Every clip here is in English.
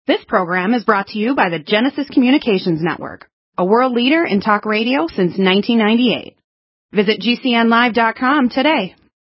This program is brought to you by the Genesis Communications Network, a world leader in talk radio since 1998. Visit GCNlive.com today.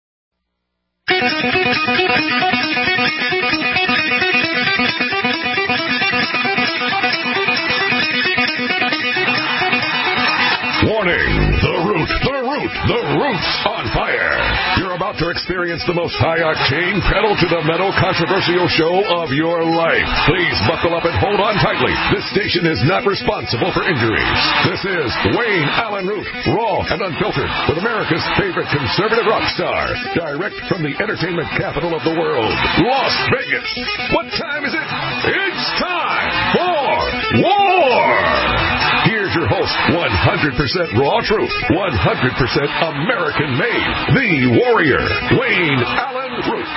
Warning! The root's on fire! You're about to experience the most high-octane, pedal-to-the-metal controversial show of your life. Please buckle up and hold on tightly. This station is not responsible for injuries. This is Wayne Allen Root, raw and unfiltered, with America's favorite conservative rock star, direct from the entertainment capital of the world, Las Vegas. What time is it? It's time for war! Here's your host, 100% raw truth, 100% American-made, the warrior, Wayne Allen Root.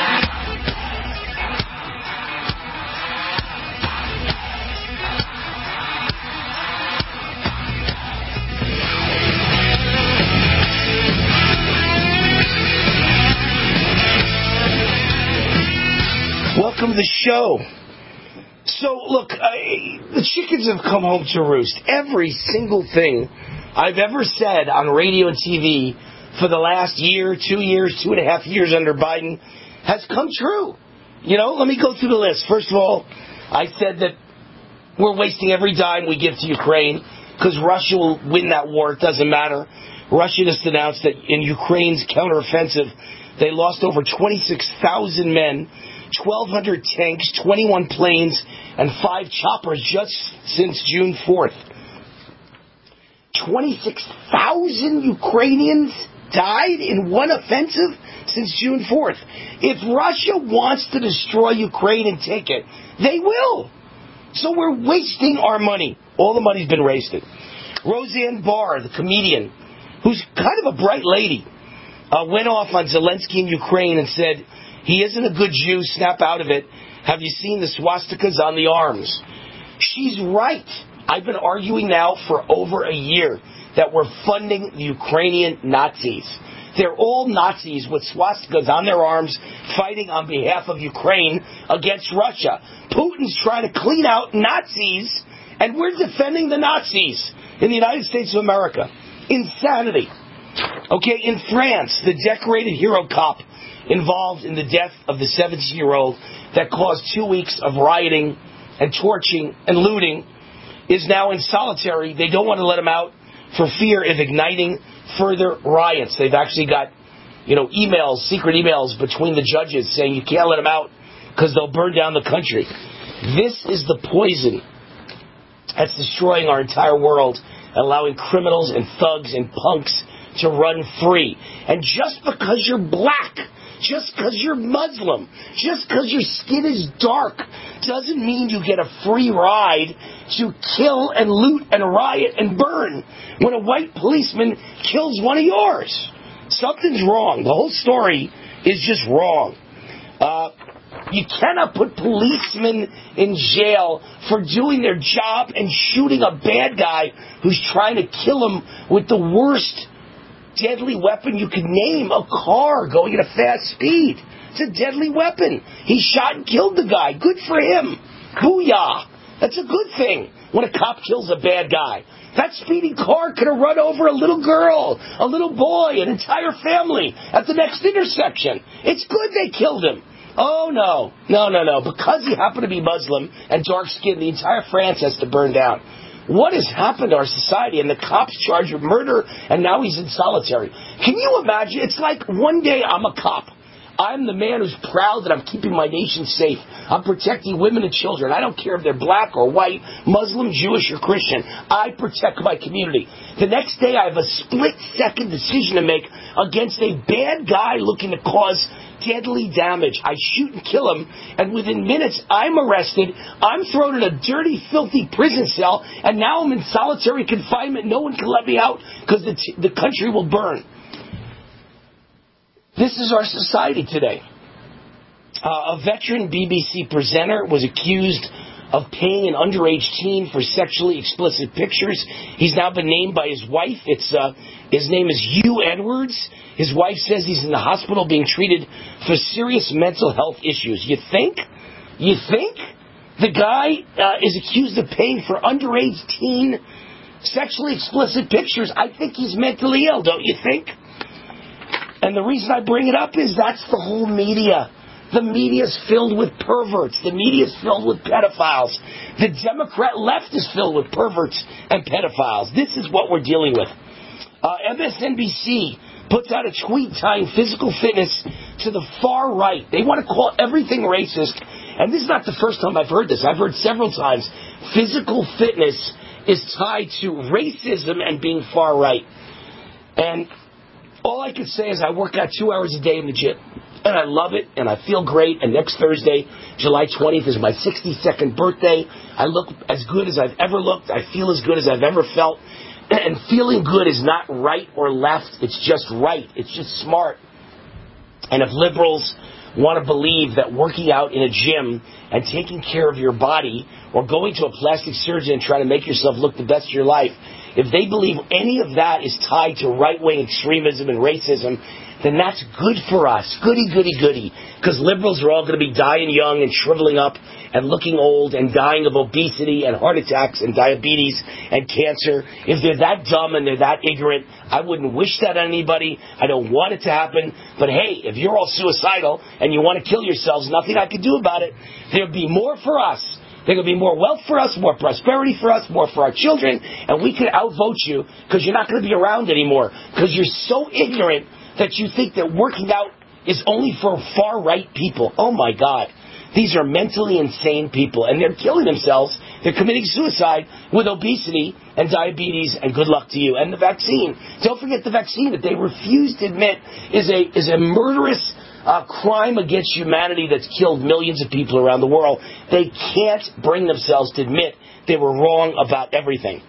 Welcome to the show. So, look, the chickens have come home to roost. Every single thing I've ever said on radio and TV for the last year, 2 years, 2.5 years under Biden has come true. You know, let me go through the list. First of all, I said that we're wasting every dime we give to Ukraine because Russia will win that war. It doesn't matter. Russia just announced that in Ukraine's counteroffensive, they lost over 26,000 men, 1,200 tanks, 21 planes, and 5 choppers just since June 4th. 26,000 Ukrainians died in one offensive since June 4th. If Russia wants to destroy Ukraine and take it, they will. So we're wasting our money. All the money's been wasted. Roseanne Barr, the comedian, who's kind of a bright lady, went off on Zelensky in Ukraine and said, he isn't a good Jew, snap out of it. Have you seen the swastikas on the arms? She's right. I've been arguing now for over a year that we're funding the Ukrainian Nazis. They're all Nazis with swastikas on their arms fighting on behalf of Ukraine against Russia. Putin's trying to clean out Nazis, and we're defending the Nazis in the United States of America. Insanity. Okay, in France, the decorated hero cop involved in the death of the 17-year-old that caused 2 weeks of rioting and torching and looting is now in solitary. They don't want to let him out for fear of igniting further riots. They've actually got, emails, secret emails between the judges saying you can't let him out because they'll burn down the country. This is the poison that's destroying our entire world, allowing criminals and thugs and punks to run free. And just because you're black, just because you're Muslim, just because your skin is dark, doesn't mean you get a free ride to kill and loot and riot and burn when a white policeman kills one of yours. Something's wrong. The whole story is just wrong. You cannot put policemen in jail for doing their job and shooting a bad guy who's trying to kill him with the worst deadly weapon you could name, a car going at a fast speed. It's a deadly weapon. He shot and killed the guy. Good for him. Booyah. That's a good thing when a cop kills a bad guy. That speeding car could have run over a little girl, a little boy, an entire family at the next intersection. It's good they killed him. Oh, no. No. Because he happened to be Muslim and dark-skinned, the entire France has to burn down. What has happened to our society? And the cops charged with murder, and now he's in solitary. Can you imagine? It's like one day I'm a cop. I'm the man who's proud that I'm keeping my nation safe. I'm protecting women and children. I don't care if they're black or white, Muslim, Jewish, or Christian. I protect my community. The next day I have a split-second decision to make against a bad guy looking to cause deadly damage. I shoot and kill him, and within minutes I'm arrested. I'm thrown in a dirty, filthy prison cell, and now I'm in solitary confinement. No one can let me out because the country will burn. This is our society today. A veteran BBC presenter was accused of paying an underage teen for sexually explicit pictures. He's now been named by his wife. His name is Hugh Edwards. His wife says he's in the hospital being treated for serious mental health issues. You think? The guy is accused of paying for underage teen sexually explicit pictures. I think he's mentally ill, don't you think? And the reason I bring it up is that's the whole media. The media's filled with perverts. The media's filled with pedophiles. The Democrat left is filled with perverts and pedophiles. This is what we're dealing with. MSNBC puts out a tweet tying physical fitness to the far right. They want to call everything racist. And this is not the first time I've heard this. I've heard several times. Physical fitness is tied to racism and being far right. And all I can say is I work out 2 hours a day in the gym. And I love it, and I feel great. And next Thursday, July 20th, is my 62nd birthday. I look as good as I've ever looked. I feel as good as I've ever felt. And feeling good is not right or left. It's just right. It's just smart. And if liberals want to believe that working out in a gym and taking care of your body or going to a plastic surgeon and trying to make yourself look the best of your life, if they believe any of that is tied to right-wing extremism and racism, then that's good for us. Goody, goody, goody. Because liberals are all going to be dying young and shriveling up and looking old and dying of obesity and heart attacks and diabetes and cancer. If they're that dumb and they're that ignorant, I wouldn't wish that on anybody. I don't want it to happen. But hey, if you're all suicidal and you want to kill yourselves, nothing I can do about it. There'll be more for us. There will be more wealth for us, more prosperity for us, more for our children, and we could outvote you because you're not going to be around anymore because you're so ignorant that you think that working out is only for far-right people. Oh, my God. These are mentally insane people, and they're killing themselves. They're committing suicide with obesity and diabetes, and good luck to you. And the vaccine. Don't forget the vaccine that they refuse to admit is a murderous crime against humanity that's killed millions of people around the world. They can't bring themselves to admit they were wrong about everything.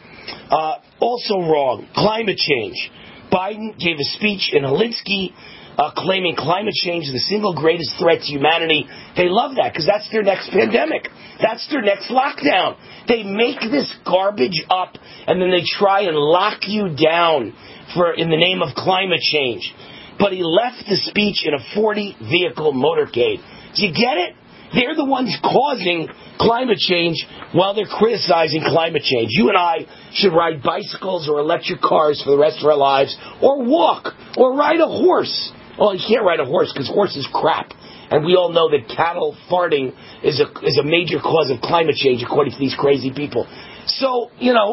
Also wrong, climate change. Biden gave a speech in Helsinki claiming climate change is the single greatest threat to humanity. They love that because that's their next pandemic. That's their next lockdown. They make this garbage up and then they try and lock you down in the name of climate change. But he left the speech in a 40-vehicle motorcade. Do you get it? They're the ones causing climate change while they're criticizing climate change. You and I should ride bicycles or electric cars for the rest of our lives, or walk, or ride a horse. Well, you can't ride a horse because horse is crap. And we all know that cattle farting is a major cause of climate change, according to these crazy people. So,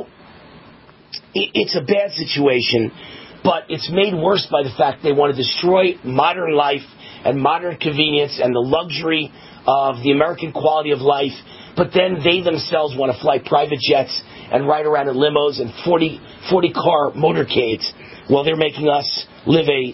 it's a bad situation, but it's made worse by the fact they want to destroy modern life and modern convenience and the luxury of the American quality of life, but then they themselves want to fly private jets and ride around in limos and 40-car motorcades while they're making us live a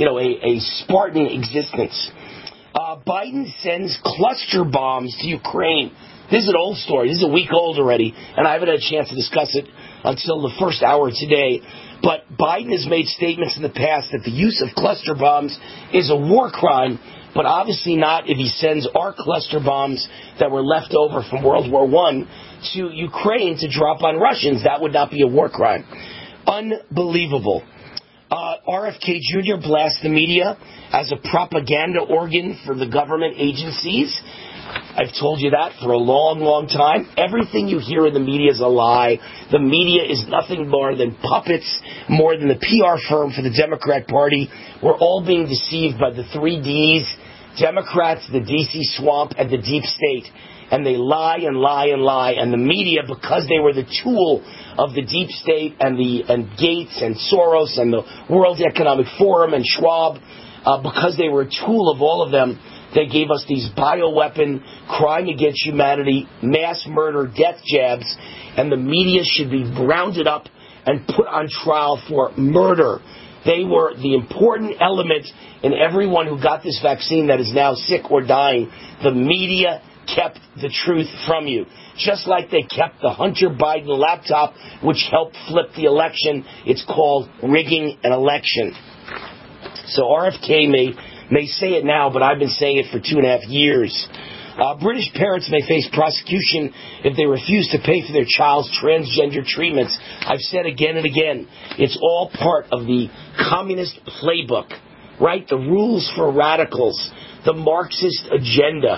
Spartan existence. Biden sends cluster bombs to Ukraine. This is an old story. This is a week old already, and I haven't had a chance to discuss it until the first hour today. But Biden has made statements in the past that the use of cluster bombs is a war crime, but obviously not if he sends our cluster bombs that were left over from World War I to Ukraine to drop on Russians. That would not be a war crime. Unbelievable. RFK Jr. blasts the media as a propaganda organ for the government agencies. I've told you that for a long, long time. Everything you hear in the media is a lie. The media is nothing more than puppets, more than the PR firm for the Democrat Party. We're all being deceived by the 3 Ds, Democrats, the D.C. swamp, and the deep state. And they lie and lie and lie. And the media, because they were the tool of the deep state and Gates and Soros and the World Economic Forum and Schwab, because they were a tool of all of them, they gave us these bioweapon, crime against humanity, mass murder, death jabs, and the media should be rounded up and put on trial for murder. They were the important element in everyone who got this vaccine that is now sick or dying. The media kept the truth from you. Just like they kept the Hunter Biden laptop, which helped flip the election. It's called rigging an election. So RFK may say it now, but I've been saying it for 2.5 years. British parents may face prosecution if they refuse to pay for their child's transgender treatments. I've said again and again, it's all part of the communist playbook, right? The rules for radicals, the Marxist agenda.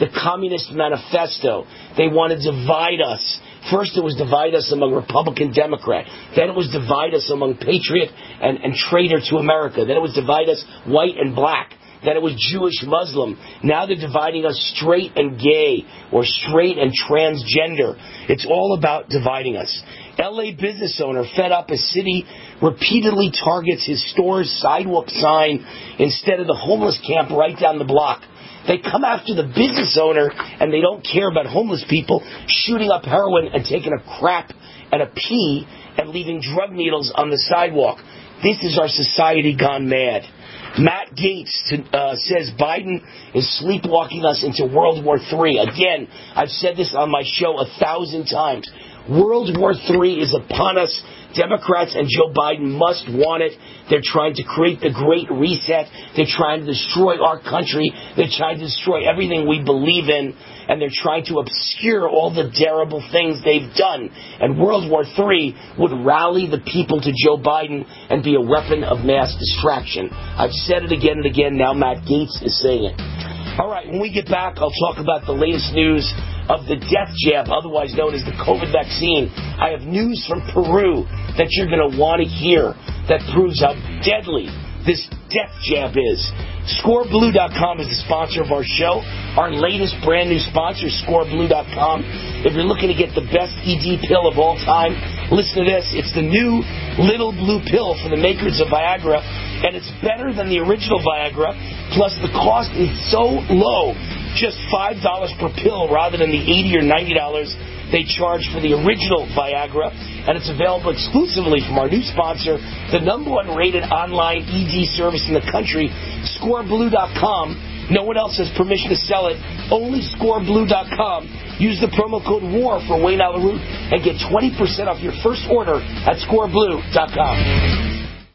the Communist Manifesto. They want to divide us. First it was divide us among Republican, Democrat. Then it was divide us among patriot and traitor to America. Then it was divide us white and black. Then it was Jewish, Muslim. Now they're dividing us straight and gay or straight and transgender. It's all about dividing us. LA business owner fed up as city repeatedly targets his store's sidewalk sign instead of the homeless camp right down the block. They come after the business owner and they don't care about homeless people shooting up heroin and taking a crap and a pee and leaving drug needles on the sidewalk. This is our society gone mad. Matt Gaetz says Biden is sleepwalking us into World War III. Again, I've said this on my show 1,000 times. World War III is upon us. Democrats and Joe Biden must want it. They're trying to create the Great Reset. They're trying to destroy our country. They're trying to destroy everything we believe in. And they're trying to obscure all the terrible things they've done. And World War III would rally the people to Joe Biden and be a weapon of mass distraction. I've said it again and again. Now Matt Gaetz is saying it. All right, when we get back, I'll talk about the latest news of the death jab, otherwise known as the COVID vaccine. I have news from Peru that you're going to want to hear that proves how deadly this death jab is. ScoreBlue.com is the sponsor of our show. Our latest brand new sponsor, ScoreBlue.com. If you're looking to get the best ED pill of all time, listen to this. It's the new little blue pill from the makers of Viagra, and it's better than the original Viagra, plus the cost is so low, just $5 per pill rather than the $80 or $90 they charge for the original Viagra, and it's available exclusively from our new sponsor, the #1 rated online ED service in the country, ScoreBlue.com. No one else has permission to sell it, only ScoreBlue.com. Use the promo code WAR for Wayne Allyn Root and get 20% off your first order at ScoreBlue.com.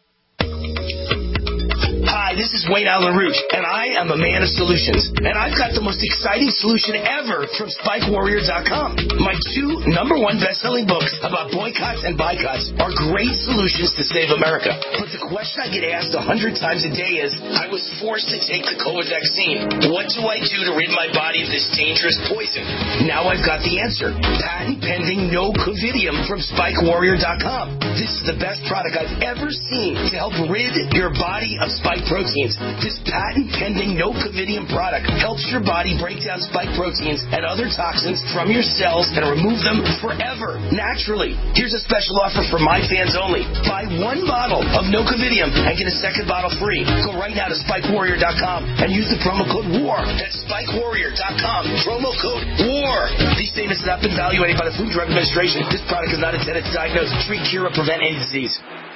Hi, this is Wayne Allyn Root, and I am a man of solutions. And I've got the most exciting solution ever from SpikeWarrior.com. My 2 #1 best-selling books about boycotts and boycotts are great solutions to save America. But the question I get asked 100 times a day is, I was forced to take the COVID vaccine. What do I do to rid my body of this dangerous poison? Now I've got the answer. Patent pending no Covidium from SpikeWarrior.com. This is the best product I've ever seen to help rid your body of spike proteins. This patent-pending no Covidium product helps your body break down spike proteins and other toxins from your cells and remove them forever, naturally. Here's a special offer for my fans only. Buy 1 bottle of no Covidium and get a second bottle free. Go right now to SpikeWarrior.com and use the promo code WAR. That's SpikeWarrior.com. Promo code WAR. These statements have not been evaluated by the Food and Drug Administration. This product is not intended to diagnose, treat, cure, or prevent any disease.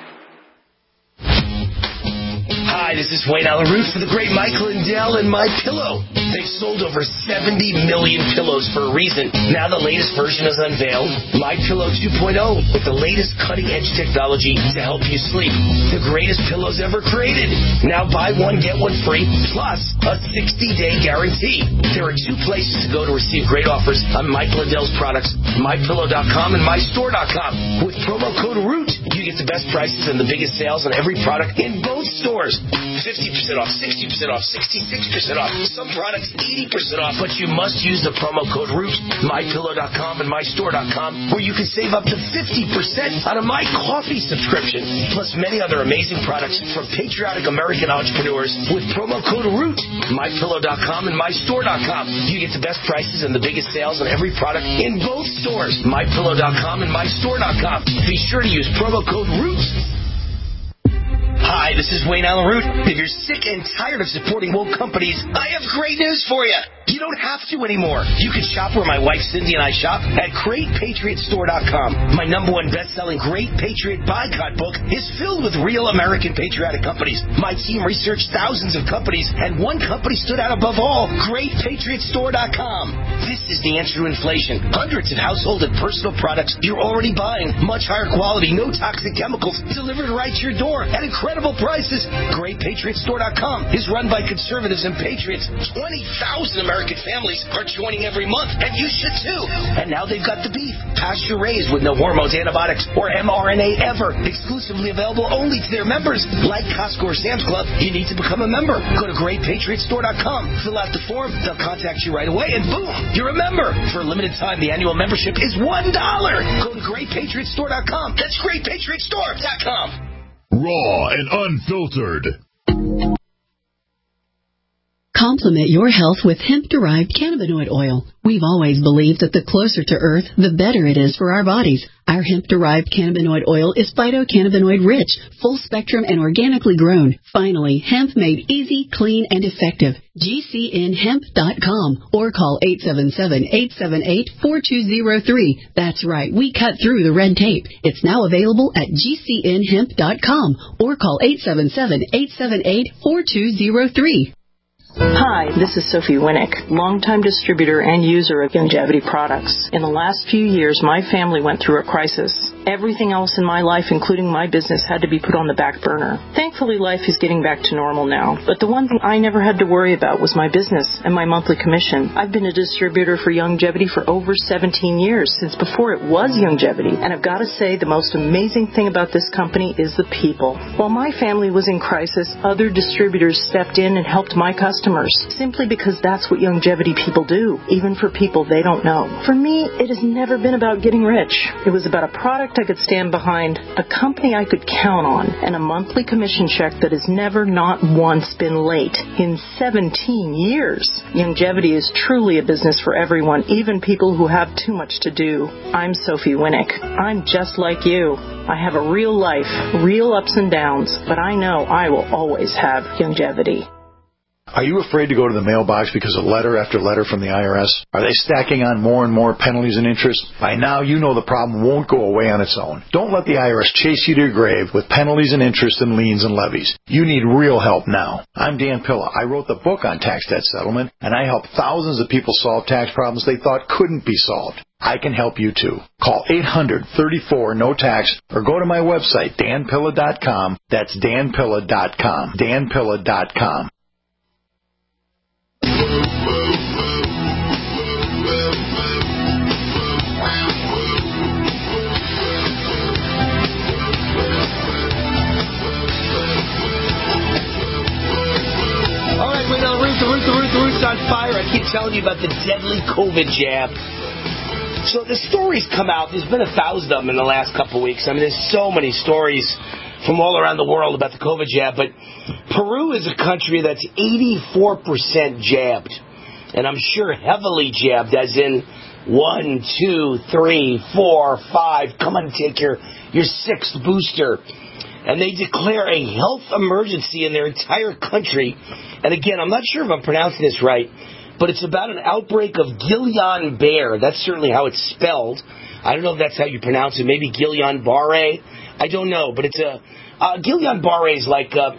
Hi, this is Wayne Allyn Root for the great Michael Lindell and My Pillow. They've sold over 70 million pillows for a reason. Now the latest version is unveiled, My Pillow 2.0, with the latest cutting-edge technology to help you sleep. The greatest pillows ever created. Now buy one, get one free, plus a 60-day guarantee. There are 2 places to go to receive great offers on Michael Lindell's products, MyPillow.com and MyStore.com. With promo code ROOT, you get the best prices and the biggest sales on every product in both stores. 50% off, 60% off, 66% off. Some products 80% off, but you must use the promo code ROOT, MyPillow.com and MyStore.com, where you can save up to 50% on a My Coffee subscription, plus many other amazing products from patriotic American entrepreneurs with promo code ROOT, MyPillow.com and MyStore.com. You get the best prices and the biggest sales on every product in both stores, MyPillow.com and MyStore.com. Be sure to use promo code ROOT. Hi, this is Wayne Allyn Root. If you're sick and tired of supporting woke companies, I have great news for you. You don't have to anymore. You can shop where my wife Cindy and I shop at GreatPatriotStore.com. My #1 best-selling Great Patriot Boycott book is filled with real American patriotic companies. My team researched thousands of companies, and one company stood out above all, GreatPatriotStore.com. This is the answer to inflation. Hundreds of household and personal products you're already buying. Much higher quality, no toxic chemicals, delivered right to your door at incredible prices. GreatPatriotStore.com is run by conservatives and patriots. 20,000 American families are joining every month, and you should too. And now they've got the beef, pasture-raised with no hormones, antibiotics, or mRNA ever. Exclusively available only to their members. Like Costco or Sam's Club, you need to become a member. Go to GreatPatriotStore.com, fill out the form, they'll contact you right away, and boom, you're a member. For a limited time, the annual membership is $1. Go to GreatPatriotStore.com. That's GreatPatriotStore.com. Raw and unfiltered. Complement your health with hemp-derived cannabinoid oil. We've always believed that the closer to Earth, the better it is for our bodies. Our hemp-derived cannabinoid oil is phytocannabinoid-rich, full-spectrum, and organically grown. Finally, hemp made easy, clean, and effective. GCNhemp.com or call 877-878-4203. That's right, we cut through the red tape. It's now available at GCNhemp.com or call 877-878-4203. Hi, this is Sophie Winnick, longtime distributor and user of Youngevity products. In the last few years, my family went through a crisis. Everything else in my life, including my business, had to be put on the back burner. Thankfully, life is getting back to normal now. But the one thing I never had to worry about was my business and my monthly commission. I've been a distributor for Youngevity for over 17 years, since before it was Youngevity. And I've got to say, the most amazing thing about this company is the people. While my family was in crisis, other distributors stepped in and helped my customers, simply because that's what Youngevity people do, even for people they don't know. For me, it has never been about getting rich. It was about a product I could stand behind, a company I could count on, and a monthly commission check that has never not once been late in 17 years. Youngevity is truly a business for everyone, even people who have too much to do. I'm Sophie Winnick. I'm just like you. I have a real life, real ups and downs, but I know I will always have Youngevity. Are you afraid to go to the mailbox because of letter after letter from the IRS? Are they stacking on more and more penalties and interest? By now, you know the problem won't go away on its own. Don't let the IRS chase you to your grave with penalties and interest and liens and levies. You need real help now. I'm Dan Pilla. I wrote the book on tax debt settlement, and I help thousands of people solve tax problems they thought couldn't be solved. I can help you too. Call 800-34-NO-TAX or go to my website, danpilla.com. That's danpilla.com. danpilla.com. The root's on fire. I keep telling you about the deadly COVID jab. So the stories come out. There's been 1,000 of them in the last couple of weeks. I mean, there's so many stories from all around the world about the COVID jab. But Peru is a country that's 84% jabbed. And I'm sure heavily jabbed, as in 1, 2, 3, 4, 5. Come on, take your 6th booster. And they declare a health emergency in their entire country. And again, I'm not sure if I'm pronouncing this right, but it's about an outbreak of Guillain-Barré. That's certainly how it's spelled. I don't know if that's how you pronounce it. Maybe Guillain-Barré. I don't know, but it's Guillain-Barré is like a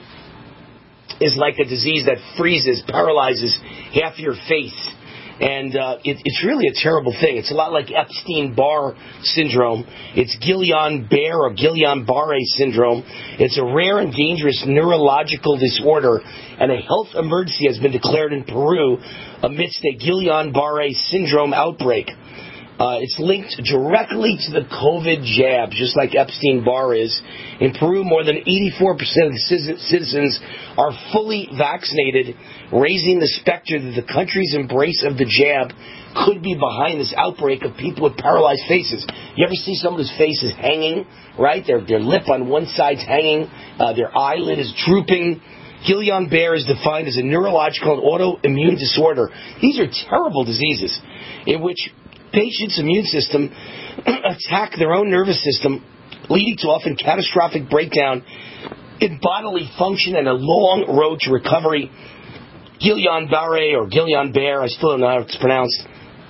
disease that freezes, paralyzes half your face. And it's really a terrible thing. It's a lot like Epstein-Barr syndrome. It's Guillain-Barré or Guillain-Barré syndrome. It's a rare and dangerous neurological disorder, and a health emergency has been declared in Peru amidst a Guillain-Barré syndrome outbreak. It's linked directly to the COVID jab, just like Epstein-Barr is. In Peru, more than 84% of the citizens are fully vaccinated, raising the specter that the country's embrace of the jab could be behind this outbreak of people with paralyzed faces. You ever see someone whose face is hanging, right? Their lip on one side's hanging, their eyelid is drooping. Guillain-Barré is defined as a neurological and autoimmune disorder. These are terrible diseases in which patients' immune system attack their own nervous system, leading to often catastrophic breakdown in bodily function and a long road to recovery. Guillain-Barré or Guillain-Barré, I still don't know how it's pronounced.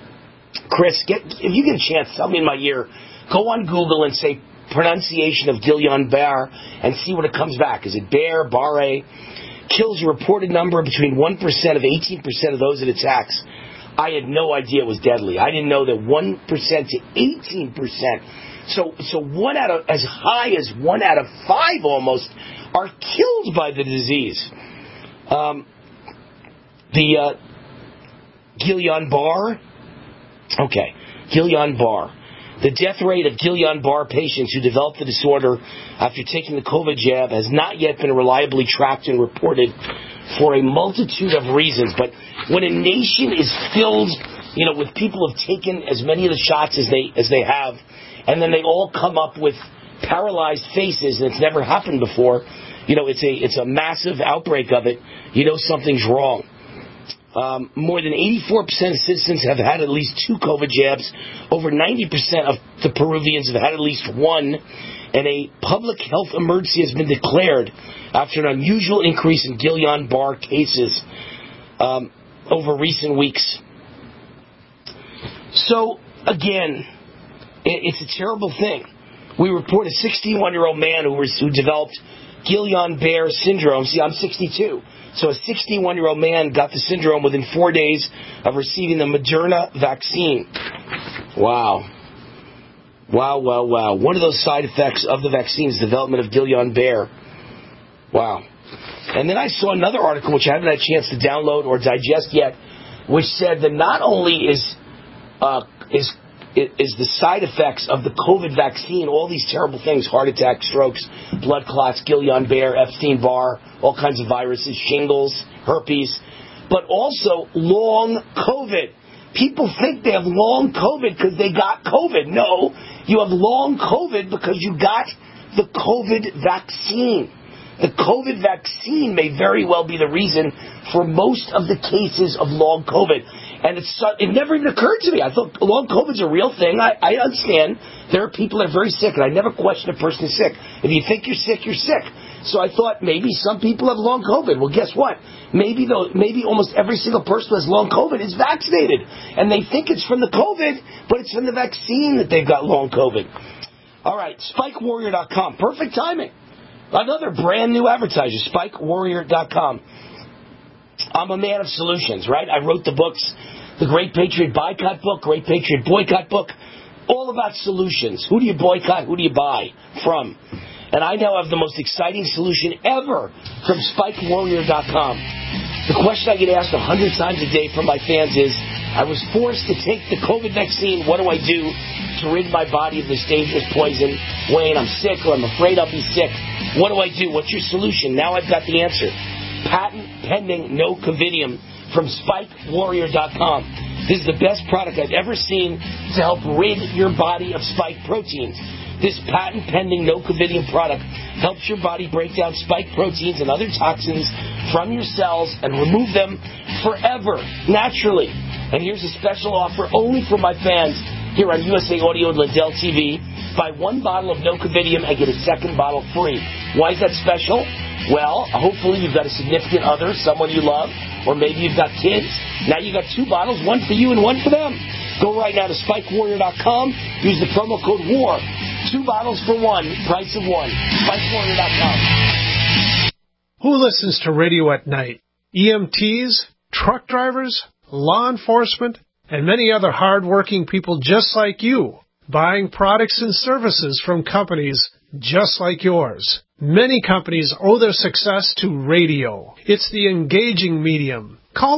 Chris, if you get a chance, tell me in my ear, go on Google and say pronunciation of Guillain-Barré and see what it comes back. Is it Barré, Barré? Kills a reported number between 1% of 18% of those it attacks. I had no idea it was deadly. I didn't know that 1% to 18%. So as high as 1 out of 5 almost are killed by the disease. The Guillain-Barré. Okay, Guillain-Barré. The death rate of Guillain-Barré patients who develop the disorder after taking the COVID jab has not yet been reliably tracked and reported for a multitude of reasons. But when a nation is filled, with people who have taken as many of the shots as they have, and then they all come up with paralyzed faces, and it's never happened before, it's a massive outbreak of it, something's wrong. More than 84% of citizens have had at least 2 COVID jabs. Over 90% of the Peruvians have had at least one. And a public health emergency has been declared after an unusual increase in Guillain-Barré cases over recent weeks. So, again, it's a terrible thing. We report a 61-year-old man who developed Guillain-Barré syndrome. See, I'm 62. So a 61-year-old man got the syndrome within 4 days of receiving the Moderna vaccine. Wow. One of those side effects of the vaccine is development of Guillain-Barré. Wow. And then I saw another article, which I haven't had a chance to download or digest yet, which said that not only is the side effects of the COVID vaccine, all these terrible things, heart attack, strokes, blood clots, Guillain-Barré, Epstein-Barr, all kinds of viruses, shingles, herpes, but also long COVID. People think they have long COVID because they got COVID. No, you have long COVID because you got the COVID vaccine. The COVID vaccine may very well be the reason for most of the cases of long COVID. And it never even occurred to me. I thought long COVID's a real thing. I understand there are people that are very sick, and I never question a person is sick. If you think you're sick, you're sick. So I thought maybe some people have long COVID. Well, guess what? Maybe almost every single person who has long COVID is vaccinated. And they think it's from the COVID, but it's from the vaccine that they've got long COVID. All right, SpikeWarrior.com. Perfect timing. Another brand new advertiser, SpikeWarrior.com. I'm a man of solutions, right? I wrote the books, the Great Patriot Boycott book, Great Patriot Boycott book, all about solutions. Who do you boycott? Who do you buy from? And I now have the most exciting solution ever from SpikeWarrior.com. The question I get asked 100 times a day from my fans is, I was forced to take the COVID vaccine. What do I do to rid my body of this dangerous poison? Wayne, I'm sick, or I'm afraid I'll be sick. What do I do? What's your solution? Now I've got the answer. Patent pending Nocovidium from SpikeWarrior.com. This is the best product I've ever seen to help rid your body of spike proteins. This patent pending Nocovidium product helps your body break down spike proteins and other toxins from your cells and remove them forever, naturally. And here's a special offer only for my fans here on USA Audio and Lindell TV. Buy 1 bottle of Nocovidium and get a second bottle free. Why is that special? Well, hopefully you've got a significant other, someone you love, or maybe you've got kids. Now you've got 2 bottles, one for you and one for them. Go right now to SpikeWarrior.com. Use the promo code WAR. 2 bottles for 1, price of 1. SpikeWarrior.com. Who listens to radio at night? EMTs, truck drivers, law enforcement, and many other hard-working people just like you, buying products and services from companies just like yours. Many companies owe their success to radio. It's the engaging medium. Call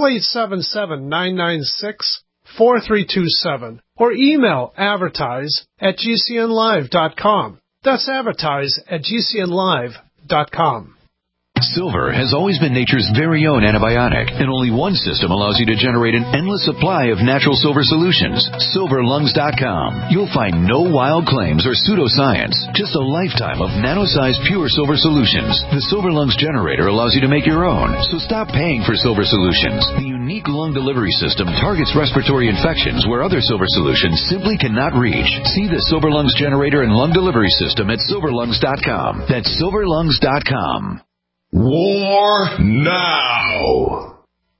877-996-4327 or email advertise@gcnlive.com. That's advertise@gcnlive.com. Silver has always been nature's very own antibiotic, and only one system allows you to generate an endless supply of natural silver solutions. SilverLungs.com. You'll find no wild claims or pseudoscience, just a lifetime of nano-sized pure silver solutions. The Silver Lungs generator allows you to make your own, so stop paying for silver solutions. The unique lung delivery system targets respiratory infections where other silver solutions simply cannot reach. See the Silver Lungs generator and lung delivery system at SilverLungs.com. That's SilverLungs.com. War now.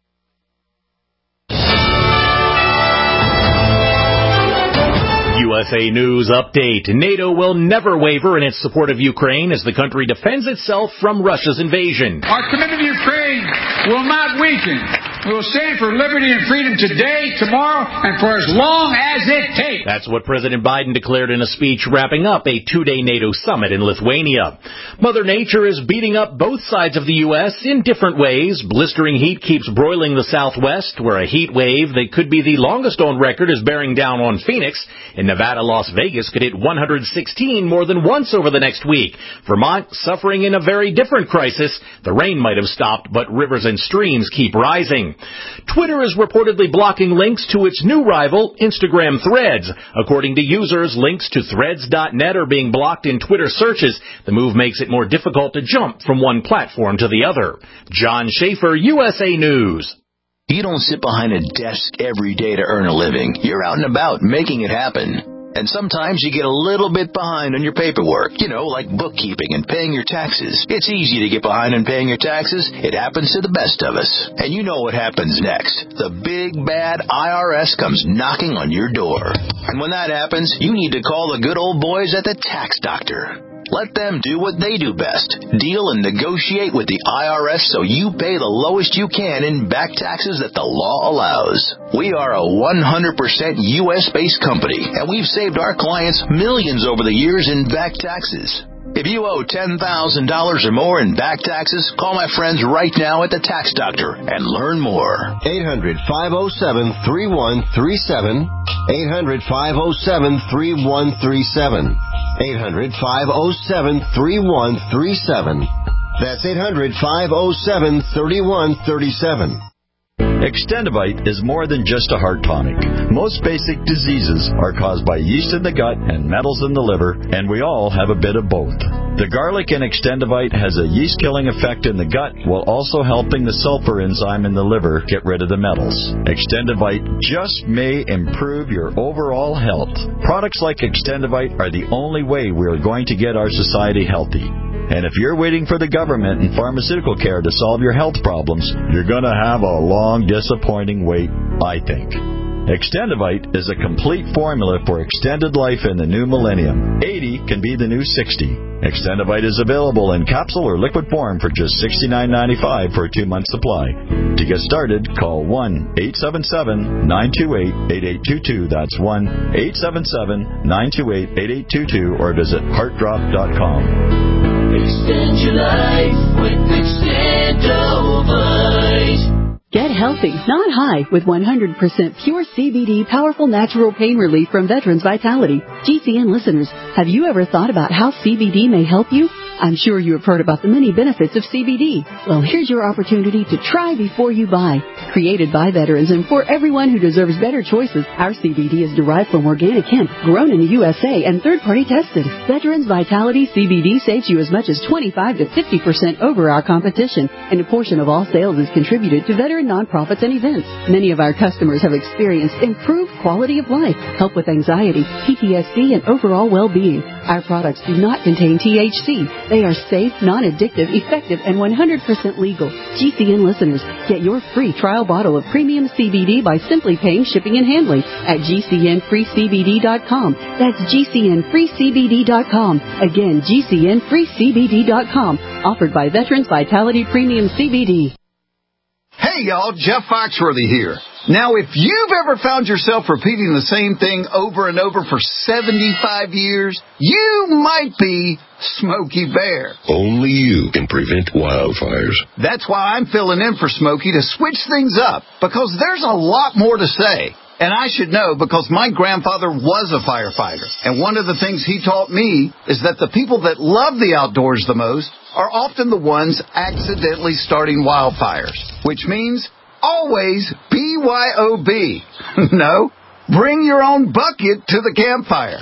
USA News Update. NATO will never waver in its support of Ukraine as the country defends itself from Russia's invasion. Our commitment to Ukraine will not weaken. We will stand for liberty and freedom today, tomorrow, and for as long as it takes. That's what President Biden declared in a speech wrapping up a two-day NATO summit in Lithuania. Mother Nature is beating up both sides of the U.S. in different ways. Blistering heat keeps broiling the Southwest, where a heat wave that could be the longest on record is bearing down on Phoenix. In Nevada, Las Vegas could hit 116 more than once over the next week. Vermont suffering in a very different crisis. The rain might have stopped, but rivers and streams keep rising. Twitter is reportedly blocking links to its new rival, Instagram Threads. According to users, links to threads.net are being blocked in Twitter searches. The move makes it more difficult to jump from one platform to the other. John Schaefer, USA News. You don't sit behind a desk every day to earn a living. You're out and about making it happen. And sometimes you get a little bit behind on your paperwork, like bookkeeping and paying your taxes. It's easy to get behind on paying your taxes. It happens to the best of us. And you know what happens next. The big, bad IRS comes knocking on your door. And when that happens, you need to call the good old boys at the Tax Doctor. Let them do what they do best. Deal and negotiate with the IRS so you pay the lowest you can in back taxes that the law allows. We are a 100% U.S.-based company, and we've saved our clients millions over the years in back taxes. If you owe $10,000 or more in back taxes, call my friends right now at the Tax Doctor and learn more. 800-507-3137. 800-507-3137. 800-507-3137. That's 800-507-3137. Extendivite is more than just a heart tonic. Most basic diseases are caused by yeast in the gut and metals in the liver, and we all have a bit of both. The garlic in Extendivite has a yeast-killing effect in the gut while also helping the sulfur enzyme in the liver get rid of the metals. Extendivite just may improve your overall health. Products like Extendivite are the only way we are going to get our society healthy. And if you're waiting for the government and pharmaceutical care to solve your health problems, you're going to have a long, disappointing wait, I think. Extendivite is a complete formula for extended life in the new millennium. 80 can be the new 60. Extendivite is available in capsule or liquid form for just $69.95 for a 2-month supply. To get started, call 1-877-928-8822. That's 1-877-928-8822 or visit heartdrop.com. Extend your life with Extendivite. Get healthy, not high, with 100% pure CBD powerful natural pain relief from Veterans Vitality. GCN listeners, have you ever thought about how CBD may help you? I'm sure you have heard about the many benefits of CBD. Well, here's your opportunity to try before you buy. Created by veterans and for everyone who deserves better choices, our CBD is derived from organic hemp, grown in the USA, and third-party tested. Veterans Vitality CBD saves you as much as 25 to 50% over our competition, and a portion of all sales is contributed to veteran nonprofits and events. Many of our customers have experienced improved quality of life, help with anxiety, PTSD, and overall well-being. Our products do not contain THC. They are safe, non-addictive, effective, and 100% legal. GCN listeners, get your free trial bottle of premium CBD by simply paying shipping and handling at GCNFreeCBD.com. That's GCNFreeCBD.com. Again, GCNFreeCBD.com. Offered by Veterans Vitality Premium CBD. Hey, y'all, Jeff Foxworthy here. Now, if you've ever found yourself repeating the same thing over and over for 75 years, you might be Smokey Bear. Only you can prevent wildfires. That's why I'm filling in for Smokey to switch things up, because there's a lot more to say. And I should know because my grandfather was a firefighter. And one of the things he taught me is that the people that love the outdoors the most are often the ones accidentally starting wildfires, which means always BYOB. No, bring your own bucket to the campfire.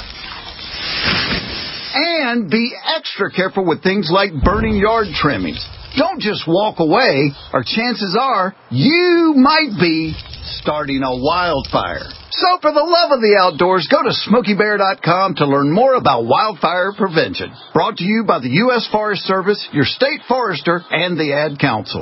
And be extra careful with things like burning yard trimmings. Don't just walk away, or chances are you might be starting a wildfire. So for the love of the outdoors, go to SmokeyBear.com to learn more about wildfire prevention. Brought to you by the U.S. Forest Service, your state forester, and the Ad Council.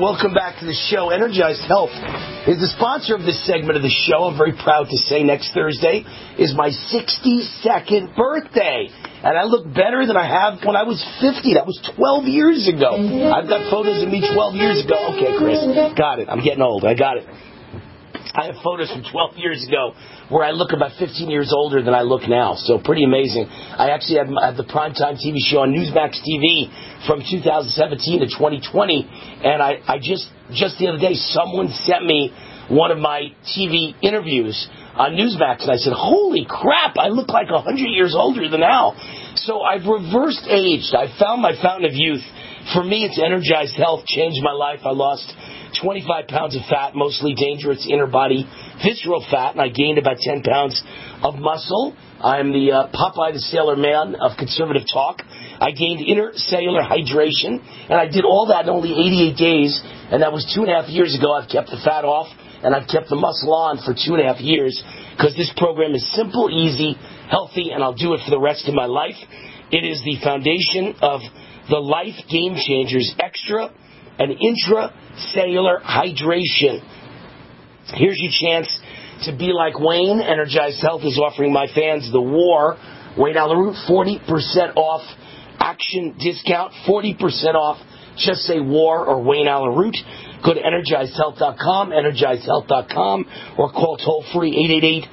welcome back to the show. Energized Health is the sponsor of this segment of the show. I'm very proud to say next Thursday is my 62nd birthday. And I look better than I have when I was 50. That was 12 years ago. I've got photos of me 12 years ago. Okay, Chris, got it. I'm getting old. I got it. I have photos from 12 years ago where I look about 15 years older than I look now. So pretty amazing. I actually had the primetime TV show on Newsmax TV from 2017 to 2020. And I just the other day, someone sent me one of my TV interviews on Newsmax. And I said, holy crap, I look like 100 years older than now. So I've reversed aged. I found my fountain of youth. For me, it's Energized Health, changed my life. I lost 25 pounds of fat, mostly dangerous inner body visceral fat, and I gained about 10 pounds of muscle. I'm the Popeye the Sailor Man of conservative talk. I gained intercellular hydration, and I did all that in only 88 days, and that was 2.5 years ago. I've kept the fat off, and I've kept the muscle on for 2.5 years, because this program is simple, easy, healthy, and I'll do it for the rest of my life. It is the foundation of the Life Game Changers Extra and Intracellular Hydration. Here's your chance to be like Wayne. Energized Health is offering my fans the War. Wayne Allyn Root, 40% off action discount, 40% off. Just say War or Wayne Allyn Root. Go to EnergizedHealth.com, EnergizedHealth.com, or call toll-free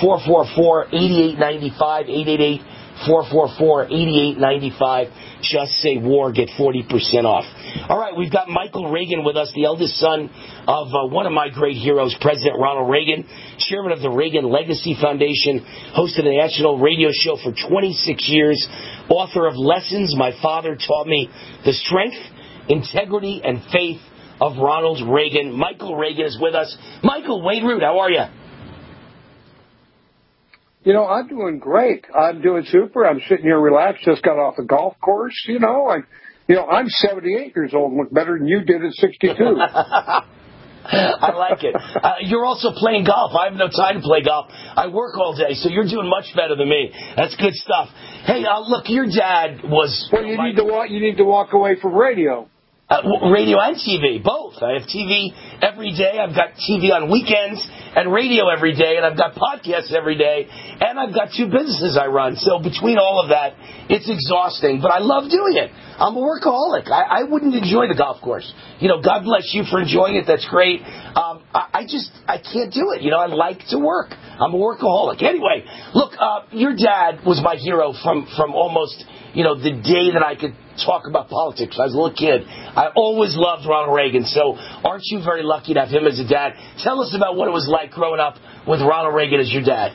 888-444-8895, 888-444-8895. Just say War, get 40% off. All right, we've got Michael Reagan with us, the eldest son of one of my great heroes, President Ronald Reagan, chairman of the Reagan Legacy Foundation, hosted a national radio show for 26 years, author of Lessons My Father Taught Me, the strength, integrity, and faith of Ronald Reagan. Michael Reagan is with us. Michael, Wayne Root, how are you? You know, I'm doing great. I'm doing super. I'm sitting here relaxed. Just got off the golf course. I'm 78 years old and look better than you did at 62. I like it. You're also playing golf. I have no time to play golf. I work all day, so you're doing much better than me. That's good stuff. Hey, look, your dad was. Well, you need to walk away from radio. Radio and TV, both. I have TV every day. I've got TV on weekends and radio every day, and I've got podcasts every day, and I've got 2 businesses I run. So between all of that, it's exhausting, but I love doing it. I'm a workaholic. I wouldn't enjoy the golf course. God bless you for enjoying it. That's great. I can't do it. I like to work. I'm a workaholic. Anyway, look, your dad was my hero from almost, the day that I could talk about politics. I was a little kid. I always loved Ronald Reagan. So aren't you very lucky to have him as a dad? Tell us about what it was like growing up with Ronald Reagan as your dad.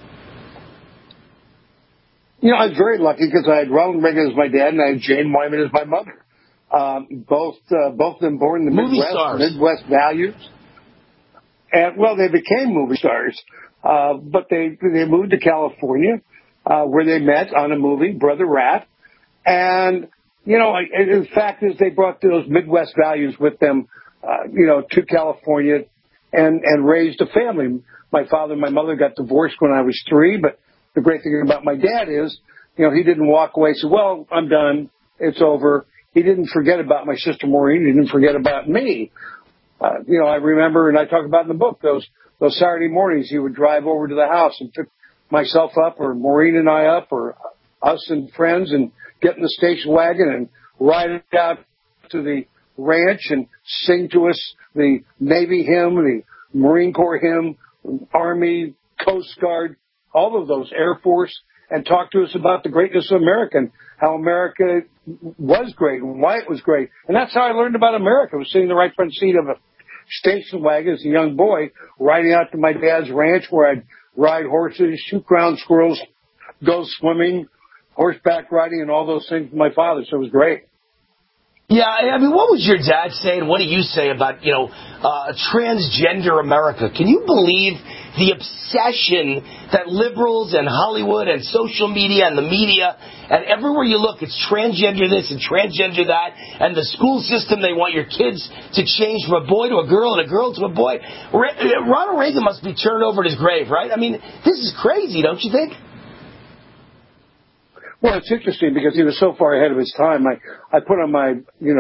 I was very lucky because I had Ronald Reagan as my dad and I had Jane Wyman as my mother. Both of them born in the Midwest values. And, well, they became movie stars. But they moved to California, where they met on a movie, Brother Rat. And, the fact is they brought those Midwest values with them, to California and raised a family. My father and my mother got divorced when I was 3, but the great thing about my dad is, he didn't walk away and say, well, I'm done. It's over. He didn't forget about my sister Maureen. He didn't forget about me. I remember, and I talk about in the book, those Saturday mornings he would drive over to the house and pick myself up or Maureen and I up or us and friends and get in the station wagon and ride out to the ranch and sing to us the Navy hymn, the Marine Corps hymn, Army, Coast Guard, all of those, Air Force, and talk to us about the greatness of America and how America was great and why it was great. And that's how I learned about America. I was sitting in the right front seat of a station wagon as a young boy, riding out to my dad's ranch where I'd ride horses, shoot ground squirrels, go swimming, horseback riding, and all those things with my father. So it was great. Yeah, I mean, what was your dad saying? What do you say about, transgender America? Can you believe the obsession that liberals and Hollywood and social media and the media and everywhere you look, it's transgender this and transgender that, and the school system, they want your kids to change from a boy to a girl and a girl to a boy. Ronald Reagan must be turned over in his grave, right? I mean, this is crazy, don't you think? Well, it's interesting because he was so far ahead of his time. I put on my,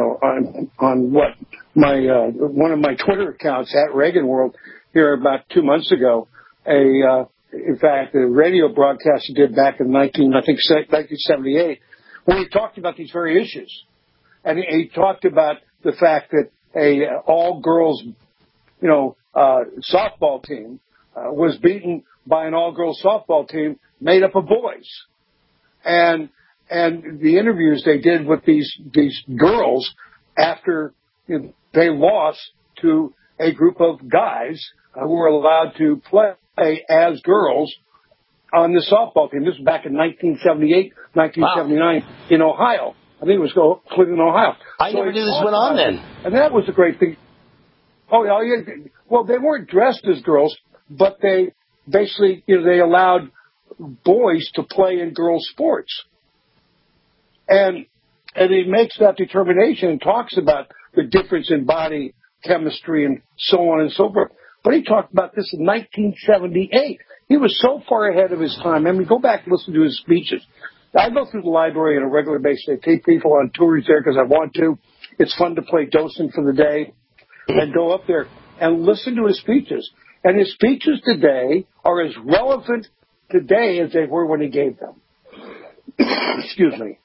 one of my Twitter accounts at Reagan World here about 2 months ago. In fact, a radio broadcast he did back in 1978, where he talked about these very issues, and he talked about the fact that a all-girls, softball team was beaten by an all-girls softball team made up of boys. And the interviews they did with these girls after they lost to a group of guys who were allowed to play as girls on the softball team. This was back in 1978, 1979 in Ohio. I think it was Cleveland, Ohio. I never knew this went on then. And that was a great thing. Oh, yeah. Well, they weren't dressed as girls, but they basically, they allowed boys to play in girls' sports. And he makes that determination and talks about the difference in body chemistry and so on and so forth. But he talked about this in 1978. He was so far ahead of his time. I mean, go back and listen to his speeches. I go through the library on a regular basis. I take people on tours there because I want to. It's fun to play docent for the day and go up there and listen to his speeches. And his speeches today are as relevant today as they were when he gave them. Excuse me.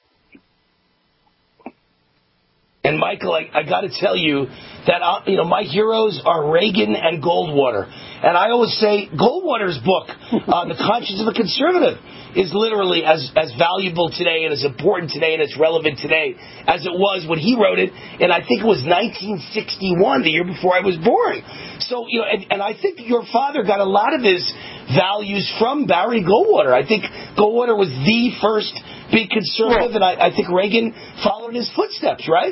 And Michael, I got to tell you that my heroes are Reagan and Goldwater, and I always say Goldwater's book, The Conscience of a Conservative, is literally as valuable today and as important today and as relevant today as it was when he wrote it. And I think it was 1961, the year before I was born. So and I think your father got a lot of his values from Barry Goldwater. I think Goldwater was the first big conservative, and I think Reagan followed his footsteps, right?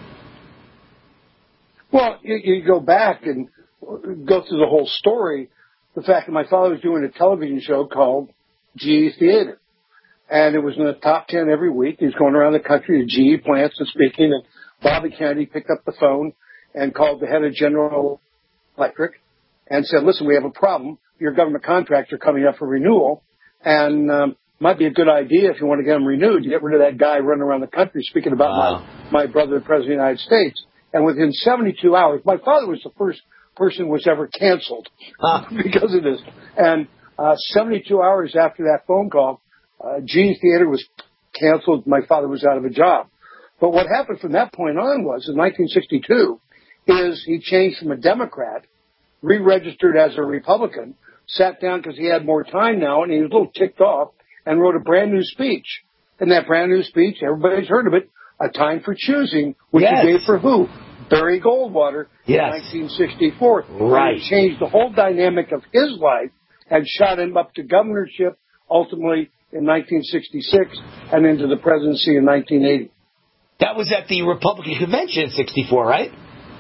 Well, you go back and go through the whole story. The fact that my father was doing a television show called GE Theater, and it was in the top 10 every week. He was going around the country to GE plants and speaking, and Bobby Kennedy picked up the phone and called the head of General Electric and said, listen, we have a problem. Your government contracts are coming up for renewal, and might be a good idea if you want to get them renewed to get rid of that guy running around the country speaking about my brother, the President of the United States. And within 72 hours, my father was the first person who was ever canceled because of this. And 72 hours after that phone call, GE Theater was canceled. My father was out of a job. But what happened from that point on was, in 1962, is he changed from a Democrat, re-registered as a Republican, sat down because he had more time now, and he was a little ticked off, and wrote a brand new speech. And that brand new speech, everybody's heard of it, A Time for Choosing, which he gave for who? Barry Goldwater in 1964. Right. And it changed the whole dynamic of his life and shot him up to governorship, ultimately in 1966, and into the presidency in 1980. That was at the Republican convention in 64, right?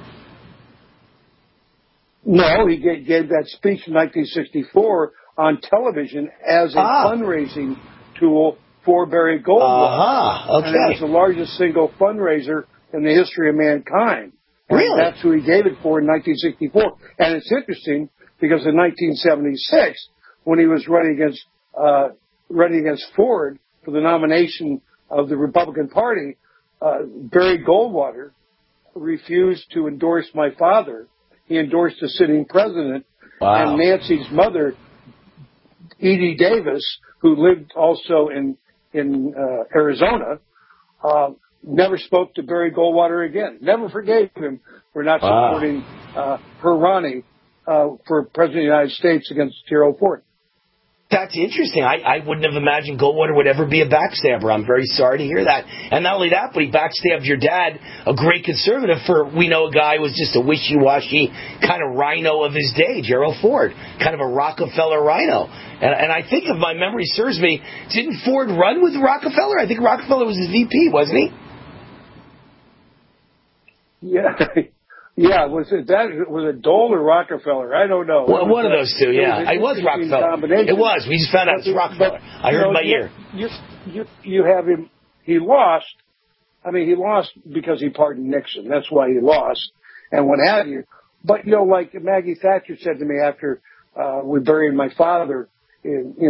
No, he gave that speech in 1964 on television as a fundraising tool for Barry Goldwater. Okay. And it was the largest single fundraiser in the history of mankind. And really? That's who he gave it for in 1964. And it's interesting because in 1976, when he was running against Ford for the nomination of the Republican Party, Barry Goldwater refused to endorse my father. He endorsed the sitting president. Wow. And Nancy's mother, Edie Davis, who lived also in Arizona, never spoke to Barry Goldwater again. Never forgave him for not supporting her Ronnie for President of the United States against Gerald Ford. That's interesting. I wouldn't have imagined Goldwater would ever be a backstabber. I'm very sorry to hear that. And not only that, but he backstabbed your dad, a great conservative, for we know a guy who was just a wishy-washy kind of rhino of his day, Gerald Ford, kind of a Rockefeller rhino. And I think, if my memory serves me, didn't Ford run with Rockefeller? I think Rockefeller was his VP, wasn't he? Yeah. Yeah, was it Dole or Rockefeller? I don't know. Well, one of those two, yeah. It was Rockefeller. It was. We just found out it's Rockefeller. I heard in my ear. You have him. He lost. I mean, he lost because he pardoned Nixon. That's why he lost, and what have you. But, like Maggie Thatcher said to me after we buried my father in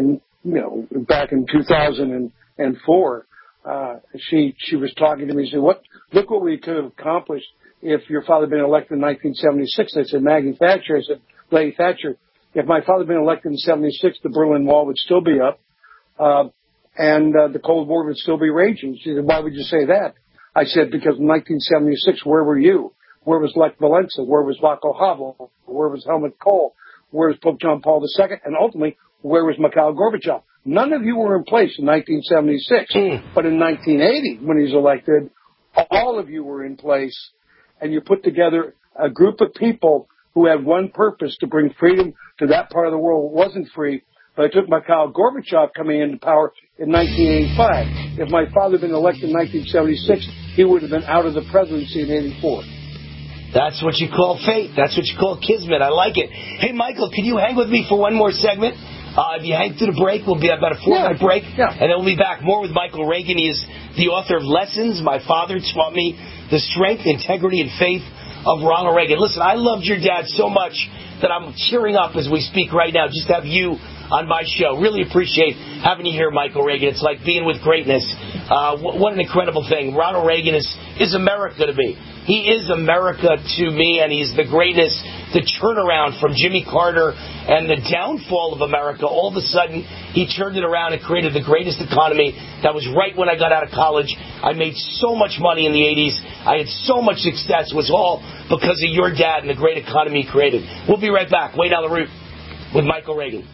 back in 2004, she was talking to me and said, look what we could have accomplished if your father had been elected in 1976. I said, Maggie Thatcher. I said, Lady Thatcher, if my father had been elected in 76, the Berlin Wall would still be up, and the Cold War would still be raging. She said, why would you say that? I said, because in 1976, where were you? Where was Lech Walesa? Where was Václav Havel? Where was Helmut Kohl? Where was Pope John Paul II? And ultimately, where was Mikhail Gorbachev? None of you were in place in 1976. But in 1980, when he was elected, all of you were in place, and you put together a group of people who had one purpose, to bring freedom to that part of the world that wasn't free. But it took Mikhail Gorbachev coming into power in 1985. If my father had been elected in 1976, he would have been out of the presidency in 84. That's what you call fate. That's what you call kismet. I like it. Hey, Michael, can you hang with me for one more segment? If you hang through the break, we'll be about a 4-minute break, and then we'll be back more with Michael Reagan. He is the author of Lessons. My father taught me the strength, integrity, and faith of Ronald Reagan. Listen, I loved your dad so much that I'm cheering up as we speak right now just to have you on my show. Really appreciate having you here, Michael Reagan. It's like being with greatness. What an incredible thing. Ronald Reagan is America to me. He is America to me, and he's the greatness, the turnaround from Jimmy Carter and the downfall of America. All of a sudden, he turned it around and created the greatest economy. That was right when I got out of college. I made so much money in the 80s. I had so much success. It was all because of your dad and the great economy he created. We'll be right back. Way Down the Route with Michael Reagan.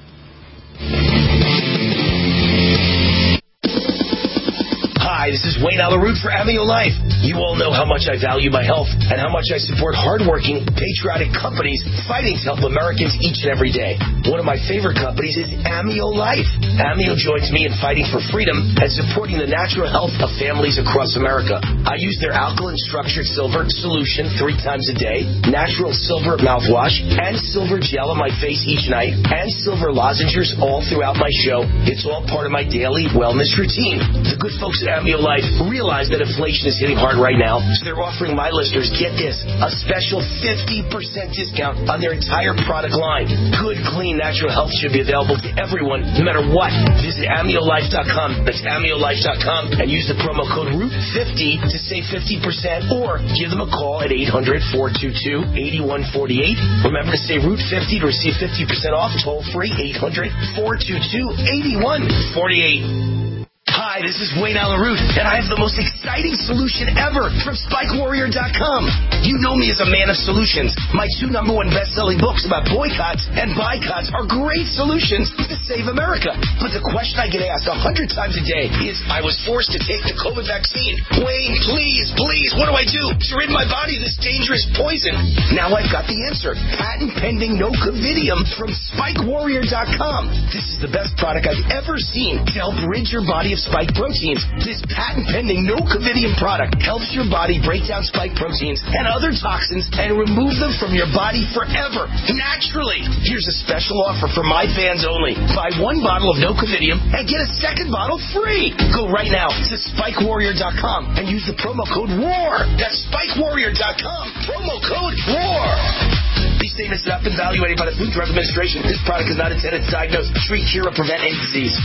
Hi, this is Wayne Down the Route for Amio Life. You all know how much I value my health and how much I support hardworking, patriotic companies fighting to help Americans each and every day. One of my favorite companies is Amio Life. Amio joins me in fighting for freedom and supporting the natural health of families across America. I use their alkaline structured silver solution 3 times a day, natural silver mouthwash, and silver gel on my face each night, and silver lozenges all throughout my show. It's all part of my daily wellness routine. The good folks at Amio Life realize that inflation is hitting hard right now, so they're offering my listeners, get this, a special 50% discount on their entire product line. Good, clean, natural health should be available to everyone, no matter what. Visit AmioLife.com, that's AmioLife.com, and use the promo code ROOT50 to save 50%, or give them a call at 800-422-8148. Remember to say ROOT50 to receive 50% off, toll free, 800-422-8148. Hi, this is Wayne Down the Route, and I have the most exciting solution ever from SpikeWarrior.com. You know me as a man of solutions. My 2 #1 best-selling books about boycotts and boycotts are great solutions to save America. But the question I get asked 100 times a day is, I was forced to take the COVID vaccine. Wayne, please, what do I do to rid my body of this dangerous poison? Now I've got the answer. Patent-pending Nocovidium from SpikeWarrior.com. This is the best product I've ever seen to help rid your body of spike proteins. This patent-pending Nocovidium product helps your body break down spike proteins and other toxins and remove them from your body forever, naturally. Here's a special offer for my fans only. Buy 1 bottle of Nocovidium and get a 2nd bottle free. Go right now to SpikeWarrior.com and use the promo code WAR. That's SpikeWarrior.com, promo code WAR. These statements have not been evaluated by the Food and Drug Administration. This product is not intended to diagnose, treat, cure, or prevent any disease.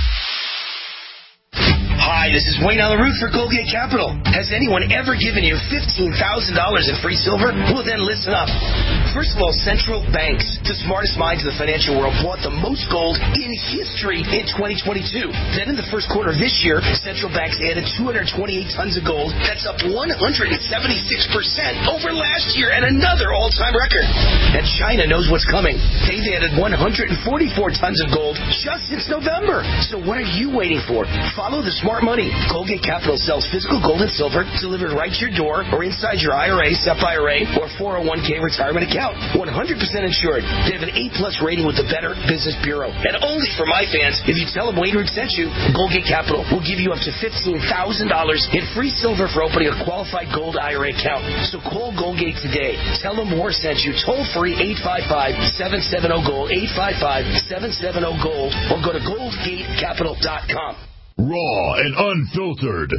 Hi, this is Wayne Down the Route for Goldgate Capital. Has anyone ever given you $15,000 in free silver? Well, then listen up. First of all, central banks, the smartest minds of the financial world, bought the most gold in history in 2022. Then in the first quarter of this year, central banks added 228 tons of gold. That's up 176% over last year and another all-time record. And China knows what's coming. They've added 144 tons of gold just since November. So what are you waiting for? Follow the smart money. Goldgate Capital sells physical gold and silver delivered right to your door or inside your IRA, SEP IRA, or 401k retirement account. 100% insured. They have an A+ rating with the Better Business Bureau. And only for my fans, if you tell them Wayne Root sent you, Goldgate Capital will give you up to $15,000 in free silver for opening a qualified gold IRA account. So call Goldgate today. Tell them Moore sent you. Toll free 855-770-GOLD, 855-770-GOLD, or go to goldgatecapital.com. Raw and unfiltered.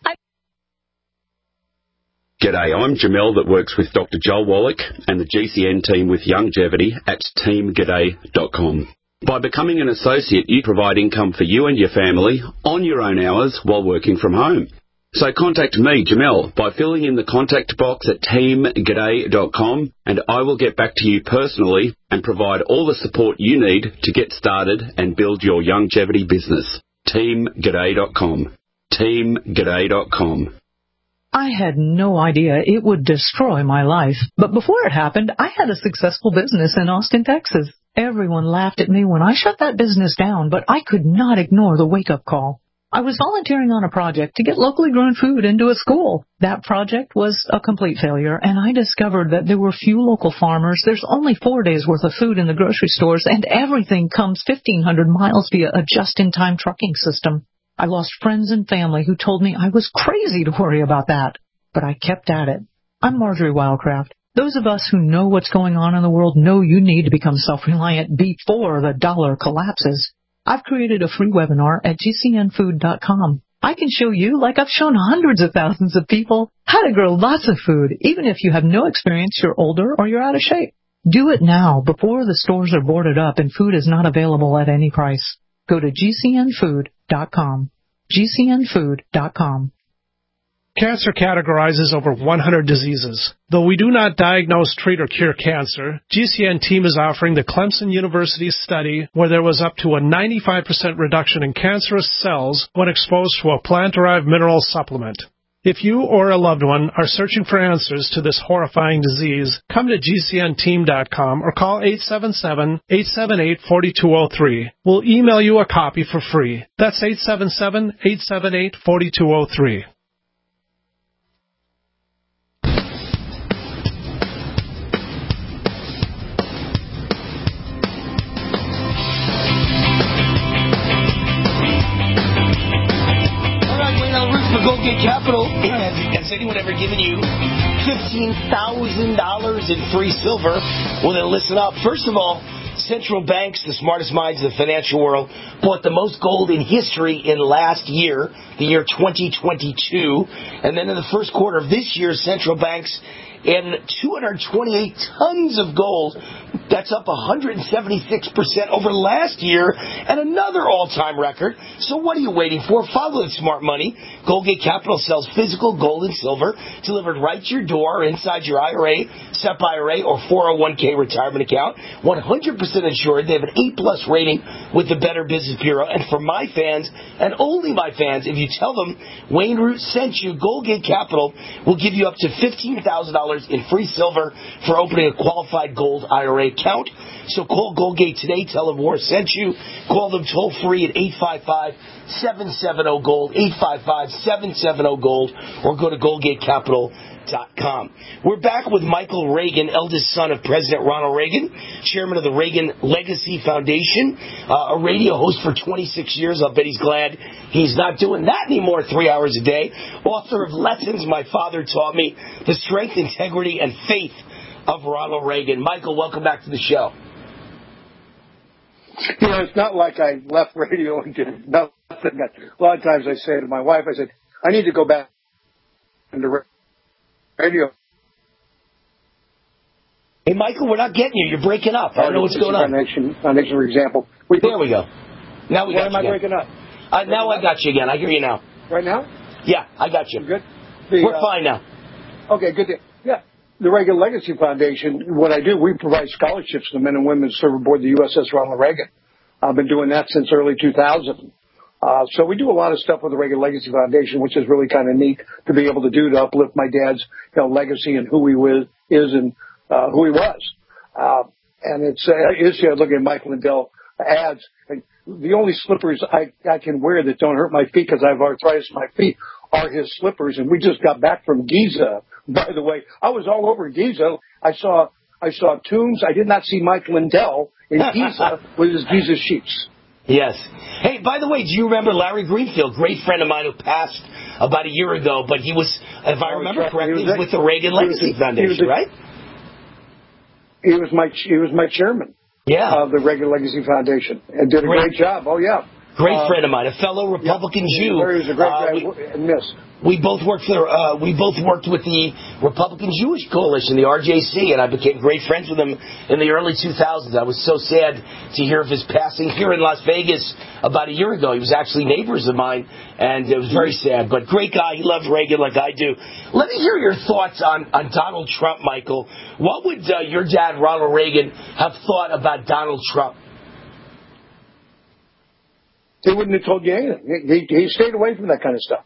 G'day, I'm Jamel that works with Dr. Joel Wallach and the GCN team with Longevity at teamg'day.com. By becoming an associate, you provide income for you and your family on your own hours while working from home. So contact me, Jamel, by filling in the contact box at teamg'day.com, and I will get back to you personally and provide all the support you need to get started and build your longevity business. teamg'day.com. teamg'day.com. I had no idea it would destroy my life, but before it happened, I had a successful business in Austin, Texas. Everyone laughed at me when I shut that business down, but I could not ignore the wake-up call. I was volunteering on a project to get locally grown food into a school. That project was a complete failure, and I discovered that there were few local farmers. There's only 4 days' worth of food in the grocery stores, and everything comes 1,500 miles via a just-in-time trucking system. I lost friends and family who told me I was crazy to worry about that, but I kept at it. I'm Marjorie Wildcraft. Those of us who know what's going on in the world know you need to become self-reliant before the dollar collapses. I've created a free webinar at gcnfood.com. I can show you, like I've shown hundreds of thousands of people, how to grow lots of food, even if you have no experience, you're older, or you're out of shape. Do it now before the stores are boarded up and food is not available at any price. Go to gcnfood.com. gcnfood.com. Cancer categorizes over 100 diseases. Though we do not diagnose, treat, or cure cancer, GCN team is offering the Clemson University study where there was up to a 95% reduction in cancerous cells when exposed to a plant-derived mineral supplement. If you or a loved one are searching for answers to this horrifying disease, come to GCNteam.com or call 877-878-4203. We'll email you a copy for free. That's 877-878-4203. Goldgate Capital, has anyone ever given you $15,000 in free silver? Well, then listen up. First of all, central banks, the smartest minds in the financial world, bought the most gold in history in last year, the year 2022. And then in the first quarter of this year, central banks added 228 tons of gold. That's up 176% over last year and another all-time record. So what are you waiting for? Follow the smart money. Goldgate Capital sells physical gold and silver delivered right to your door or inside your IRA, SEP IRA, or 401k retirement account. 100% insured. They have an A+ rating with the Better Business Bureau. And for my fans, and only my fans, if you tell them Wayne Root sent you, Goldgate Capital will give you up to $15,000 in free silver for opening a qualified gold IRA account. So call Goldgate today. Tell them War sent you. Call them toll free at 855-770-GOLD, 855-770-GOLD, or go to GoldgateCapital.com. We're back with Michael Reagan, eldest son of President Ronald Reagan, chairman of the Reagan Legacy Foundation, a radio host for 26 years. I'll bet he's glad he's not doing that anymore 3 hours a day. Author of Lessons My Father Taught Me, The Strength, Integrity, and Faith of Ronald Reagan. Michael, welcome back to the show. You know, it's not like I left radio and did nothing. A lot of times I say to my wife, I said, I need to go back into radio. Hey, Michael, we're not getting you. You're breaking up. I don't know what's going on. Foundation, for example. There we go. Now we got you. Why am I breaking up? Now I got you again. I hear you now. Right now? Yeah, I got you. Good? We're fine now. Okay, good. Yeah. The Reagan Legacy Foundation, what I do, we provide scholarships to men and women who serve aboard the USS Ronald Reagan. I've been doing that since early 2000. So we do a lot of stuff with the Reagan Legacy Foundation, which is really kind of neat to be able to do to uplift my dad's legacy and who he is and who he was. And it's looking at Mike Lindell ads. The only slippers I can wear that don't hurt my feet because I have arthritis in my feet are his slippers. And we just got back from Giza. By the way, I was all over Giza. I saw tombs. I did not see Mike Lindell in Giza with his Giza sheets. Yes. Hey, by the way, do you remember Larry Greenfield, great friend of mine who passed about a year ago, but he was, if I remember correctly, with the Reagan Legacy Foundation, right? He was my chairman. Yeah. Of the Reagan Legacy Foundation and did a great job. Oh, yeah. Great friend of mine, a fellow Republican Jew. Larry was a great guy and missed. We both worked with the Republican Jewish Coalition, the RJC, and I became great friends with him in the early 2000s. I was so sad to hear of his passing here in Las Vegas about a year ago. He was actually neighbors of mine, and it was very sad. But great guy. He loved Reagan like I do. Let me hear your thoughts on Donald Trump, Michael. What would your dad, Ronald Reagan, have thought about Donald Trump? He wouldn't have told you anything. He stayed away from that kind of stuff.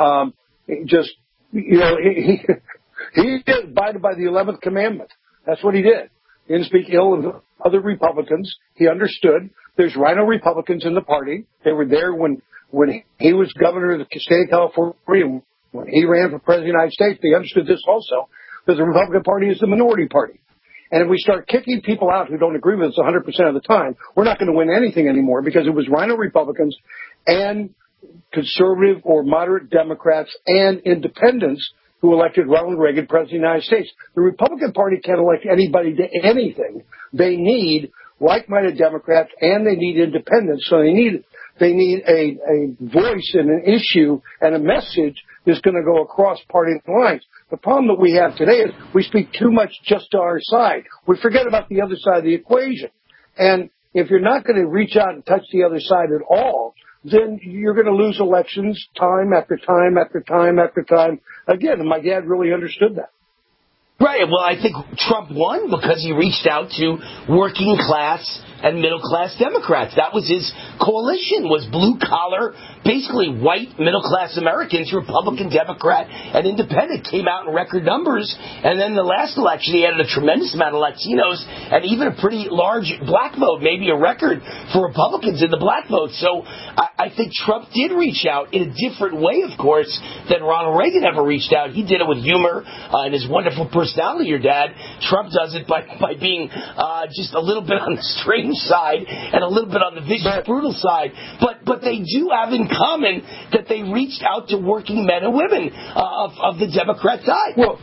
He abided by the 11th commandment. That's what he did. He didn't speak ill of other Republicans. He understood there's rhino Republicans in the party. They were there when he was governor of the state of California, when he ran for president of the United States. They understood this also, because the Republican Party is the minority party. And if we start kicking people out who don't agree with us 100% of the time, we're not going to win anything anymore, because it was rhino Republicans and conservative or moderate Democrats and independents who elected Ronald Reagan president of the United States. The Republican Party can't elect anybody to anything. They need like-minded Democrats and they need independents. So they need a voice and an issue and a message that's going to go across party lines. The problem that we have today is we speak too much just to our side. We forget about the other side of the equation. And if you're not going to reach out and touch the other side at all, then you're going to lose elections time after time after time after time again. And my dad really understood that. Right. Well, I think Trump won because he reached out to working class and middle class Democrats. That was his coalition, was blue collar, basically white middle class Americans, Republican, Democrat, and independent, came out in record numbers. And then the last election, he added a tremendous amount of Latinos and even a pretty large black vote, maybe a record for Republicans in the black vote. So I think Trump did reach out in a different way, of course, than Ronald Reagan ever reached out. He did it with humor and his wonderful personality, your dad. Trump does it by being just a little bit on the strange side and a little bit on the vicious, brutal side. But they do have in common that they reached out to working men and women of the Democrat side. Well,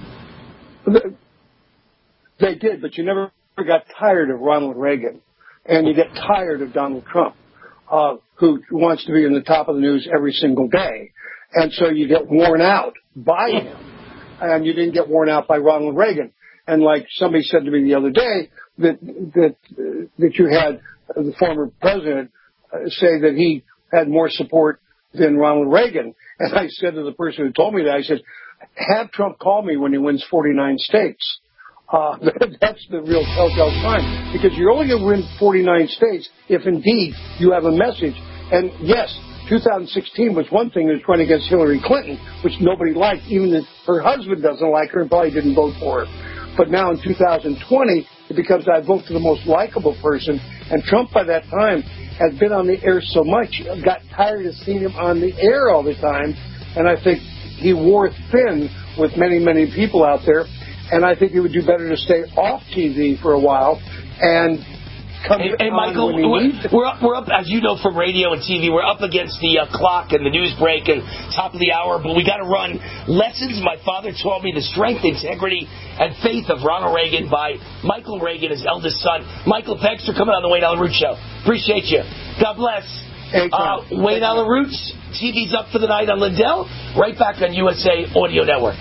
they did, but you never got tired of Ronald Reagan, and you get tired of Donald Trump, who wants to be in the top of the news every single day. And so you get worn out by him, and you didn't get worn out by Ronald Reagan. And like somebody said to me the other day, that you had the former president say that he had more support than Ronald Reagan. And I said to the person who told me that, I said, have Trump call me when he wins 49 states. That's the real telltale sign, because you're only going to win 49 states if indeed you have a message. And yes, 2016 was one thing, it was running against Hillary Clinton, which nobody liked, even if her husband doesn't like her and probably didn't vote for her. But now in 2020, it becomes I vote for the most likable person. And Trump by that time had been on the air so much, got tired of seeing him on the air all the time. And I think he wore thin with many, many people out there. And I think he would do better to stay off TV for a while and come Hey, Michael, we're up, as you know, from radio and TV. We're up against the clock and the news break and top of the hour, but we got to run Lessons My Father Taught Me: The Strength, Integrity, and Faith of Ronald Reagan by Michael Reagan, his eldest son. Michael, thanks for coming on the Wayne Allen Root Show. Appreciate you. God bless. Wayne Allen Roots, TV's up for the night on Lindell. Right back on USA Audio Network.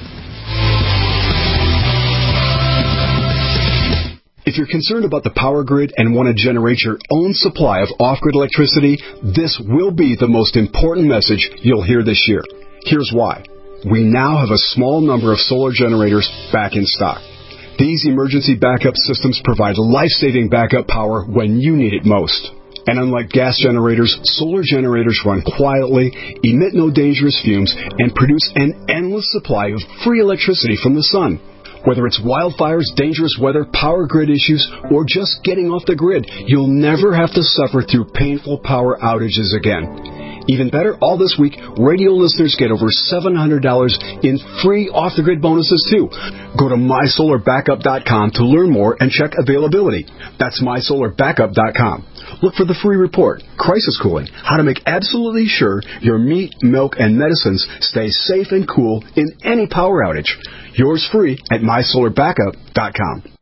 If you're concerned about the power grid and want to generate your own supply of off-grid electricity, this will be the most important message you'll hear this year. Here's why. We now have a small number of solar generators back in stock. These emergency backup systems provide life-saving backup power when you need it most. And unlike gas generators, solar generators run quietly, emit no dangerous fumes, and produce an endless supply of free electricity from the sun. Whether it's wildfires, dangerous weather, power grid issues, or just getting off the grid, you'll never have to suffer through painful power outages again. Even better, all this week, radio listeners get over $700 in free off-the-grid bonuses, too. Go to MySolarBackup.com to learn more and check availability. That's MySolarBackup.com. Look for the free report, Crisis Cooling, how to make absolutely sure your meat, milk, and medicines stay safe and cool in any power outage. Yours free at MySolarBackup.com.